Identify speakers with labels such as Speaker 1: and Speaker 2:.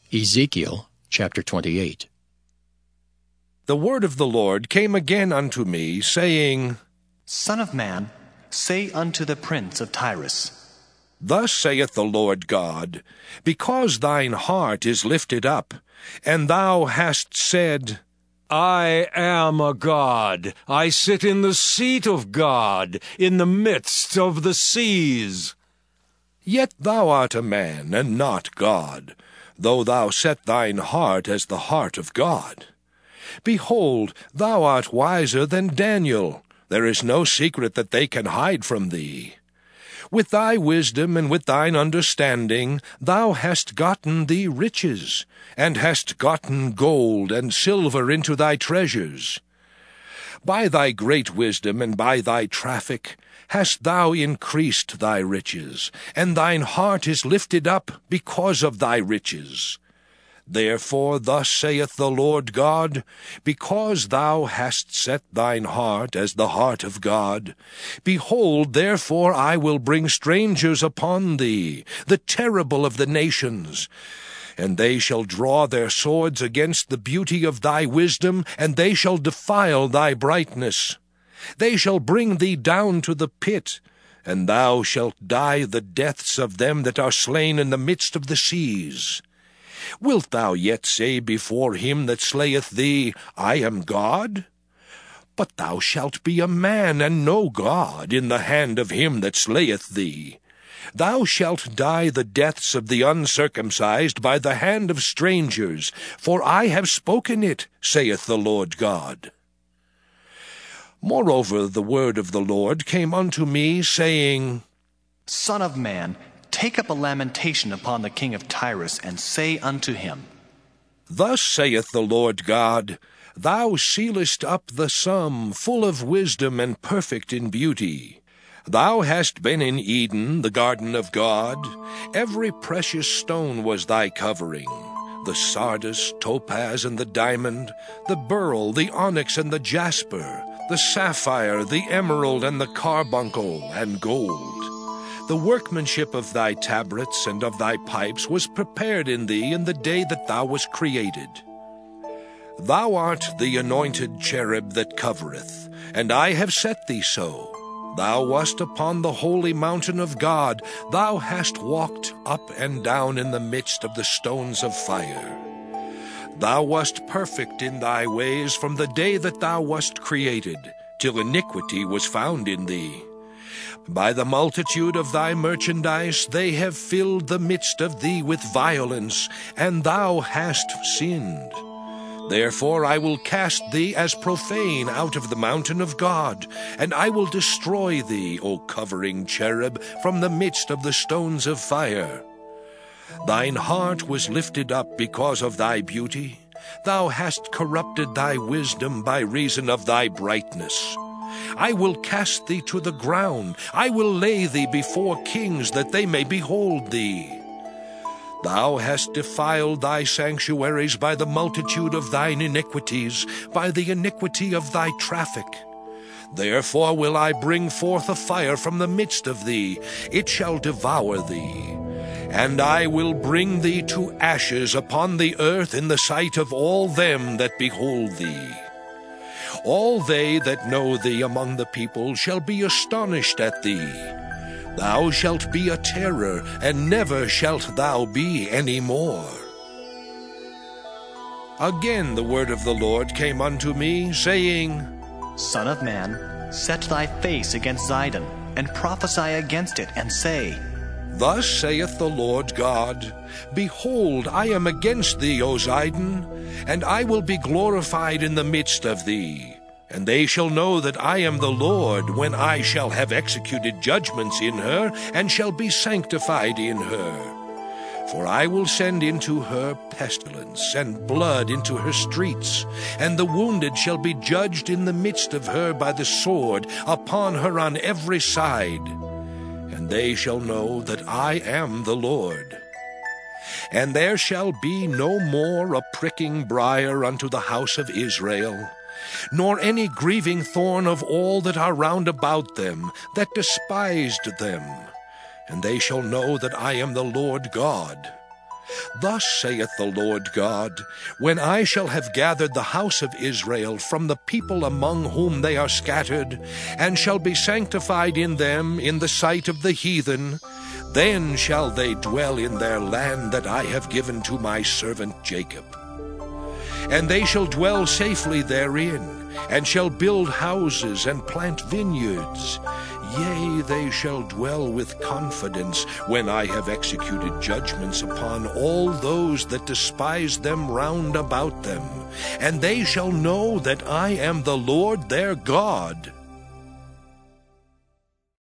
Speaker 1: Ezekiel chapter 28.
Speaker 2: The word of the Lord came again unto me, saying,
Speaker 3: Son of man, say unto the prince of Tyrus,
Speaker 2: Thus saith the Lord God, because thine heart is lifted up, and thou hast said,
Speaker 4: I am a God. I sit in the seat of God, in the midst of the seas.
Speaker 2: Yet thou art a man, and not God, though thou set thine heart as the heart of God. Behold, thou art wiser than Daniel. There is no secret that they can hide from thee. With thy wisdom and with thine understanding thou hast gotten thee riches, and hast gotten gold and silver into thy treasures. By thy great wisdom and by thy traffic hast thou increased thy riches, and thine heart is lifted up because of thy riches. Therefore thus saith the Lord God, because thou hast set thine heart as the heart of God, behold, therefore I will bring strangers upon thee, the terrible of the nations. And they shall draw their swords against the beauty of thy wisdom, and they shall defile thy brightness. They shall bring thee down to the pit, and thou shalt die the deaths of them that are slain in the midst of the seas. Wilt thou yet say before him that slayeth thee, I am God? But thou shalt be a man, and no God, in the hand of him that slayeth thee. Thou shalt die the deaths of the uncircumcised by the hand of strangers, for I have spoken it, saith the Lord God. Moreover the word of the Lord came unto me, saying,
Speaker 3: Son of man, take up a lamentation upon the king of Tyrus, and say unto him,
Speaker 2: Thus saith the Lord God, Thou sealest up the sum, full of wisdom and perfect in beauty. Thou hast been in Eden, the garden of God. Every precious stone was thy covering, the sardius, topaz, and the diamond, the beryl, the onyx, and the jasper, the sapphire, the emerald, and the carbuncle, and gold. The workmanship of thy tabrets and of thy pipes was prepared in thee in the day that thou wast created. Thou art the anointed cherub that covereth, and I have set thee so. Thou wast upon the holy mountain of God. Thou hast walked up and down in the midst of the stones of fire. Thou wast perfect in thy ways from the day that thou wast created, till iniquity was found in thee. By the multitude of thy merchandise they have filled the midst of thee with violence, and thou hast sinned. Therefore I will cast thee as profane out of the mountain of God, and I will destroy thee, O covering cherub, from the midst of the stones of fire. Thine heart was lifted up because of thy beauty. Thou hast corrupted thy wisdom by reason of thy brightness. I will cast thee to the ground. I will lay thee before kings, that they may behold thee. Thou hast defiled thy sanctuaries by the multitude of thine iniquities, by the iniquity of thy traffic. Therefore will I bring forth a fire from the midst of thee. It shall devour thee. And I will bring thee to ashes upon the earth in the sight of all them that behold thee. All they that know thee among the people shall be astonished at thee. Thou shalt be a terror, and never shalt thou be any more. Again the word of the Lord came unto me, saying,
Speaker 3: Son of man, set thy face against Zidon, and prophesy against it, and say,
Speaker 2: Thus saith the Lord God, Behold, I am against thee, O Zidon, and I will be glorified in the midst of thee. And they shall know that I am the Lord, when I shall have executed judgments in her, and shall be sanctified in her. For I will send into her pestilence, and blood into her streets, and the wounded shall be judged in the midst of her by the sword, upon her on every side. And they shall know that I am the Lord. And there shall be no more a pricking briar unto the house of Israel, nor any grieving thorn of all that are round about them, that despised them. And they shall know that I am the Lord God. Thus saith the Lord God, when I shall have gathered the house of Israel from the people among whom they are scattered, and shall be sanctified in them in the sight of the heathen, then shall they dwell in their land that I have given to my servant Jacob. And they shall dwell safely therein, and shall build houses and plant vineyards. Yea, they shall dwell with confidence when I have executed judgments upon all those that despise them round about them. And they shall know that I am the Lord their God,